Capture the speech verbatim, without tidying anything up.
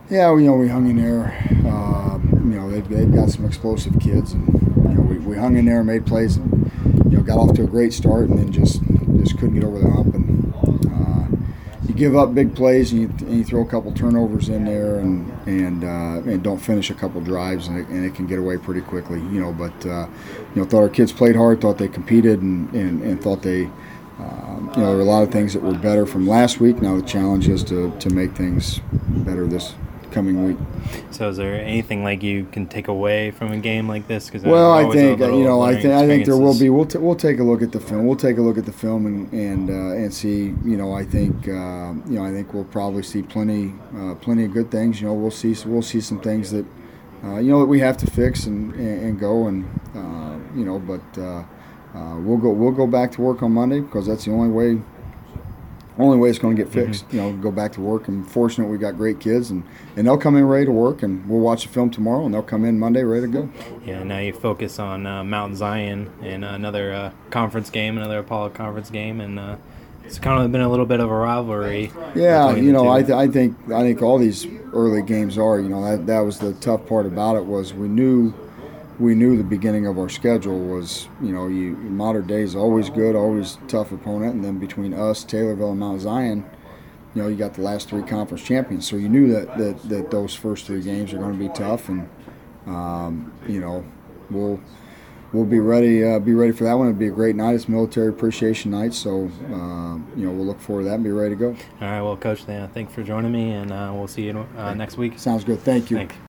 Yeah, well, you know, we hung in there. Uh, you know, they've, they've got some explosive kids, and you know, we, we hung in there, made plays, and you know, got off to a great start, and then just just couldn't get over the hump. And uh, you give up big plays, and you, and you throw a couple turnovers in there, and and uh, and don't finish a couple drives, and it, and it can get away pretty quickly. You know, but uh, you know, thought our kids played hard, thought they competed, and and, and thought they. Um, you know, there were a lot of things that were better from last week. Now the challenge is to, to make things better this coming week. So, is there anything like you can take away from a game like this? Because well, I think you know, I think I think there will be. We'll t- we'll take a look at the film. We'll take a look at the film and and uh, and see. You know, I think uh, you know, I think we'll probably see plenty uh, plenty of good things. You know, we'll see we'll see some things that uh, you know that we have to fix and and, and go and uh, you know, but. Uh, Uh, we'll go. We'll go back to work on Monday because that's the only way. Only way it's going to get fixed. Mm-hmm. You know, go back to work. I'm fortunate we got great kids, and, and they'll come in ready to work, and we'll watch the film tomorrow, and they'll come in Monday ready to go. Yeah. Now you focus on uh, Mount Zion and another uh, conference game, another Apollo conference game, and uh, it's kind of been a little bit of a rivalry. Yeah. You know, I, th- I think I think all these early games are. You know, that that was the tough part about it was we knew. We knew the beginning of our schedule was, you know, you Mater Dei is always good, always tough opponent, and then between us, Taylorville, and Mount Zion, you know, you got the last three conference champions. So you knew that that, that those first three games are going to be tough, and um, you know, we'll we'll be ready uh, be ready for that one. It'll be a great night. It's Military Appreciation Night, so uh, you know, we'll look forward to that and be ready to go. All right, well, Coach, uh, thanks for joining me, and uh, we'll see you uh, next week. Sounds good. Thank you. Thanks.